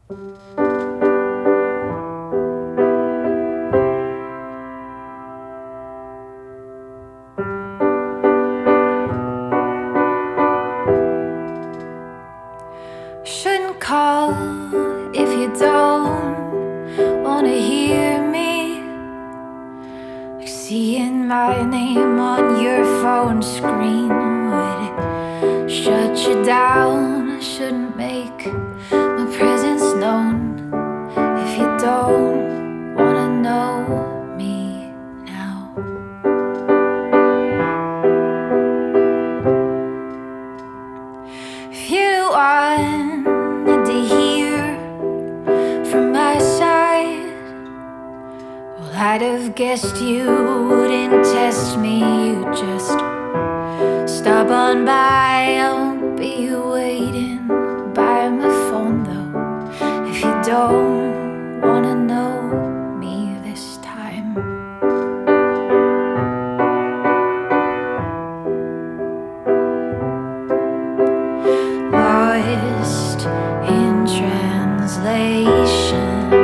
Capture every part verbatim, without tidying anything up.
Shouldn't call if you don't wanna hear me. Seeing my name on your phone screen would shut you down. I shouldn't make my presence known if you don't wanna know me now. If you wanted to hear from my side, well, I'd have guessed you wouldn't test me. You just stop on by. I'll be waiting by my phone though, if you don't wanna know me this time. Lost in translation,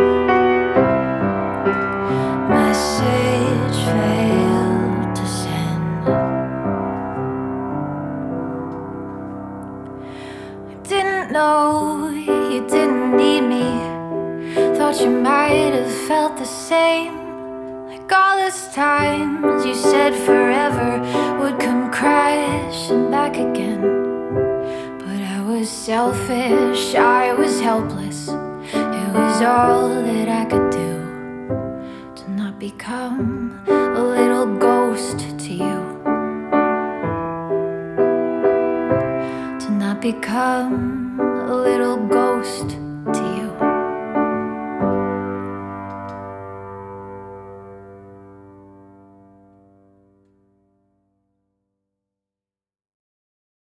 message failed to send. I didn't know you didn't need me. Thought you might have felt the same. Like all those times you said forever would come crashing back again. But I was selfish, I was helpless. It was all that I could do to not become a little ghost to you, to not become a little ghost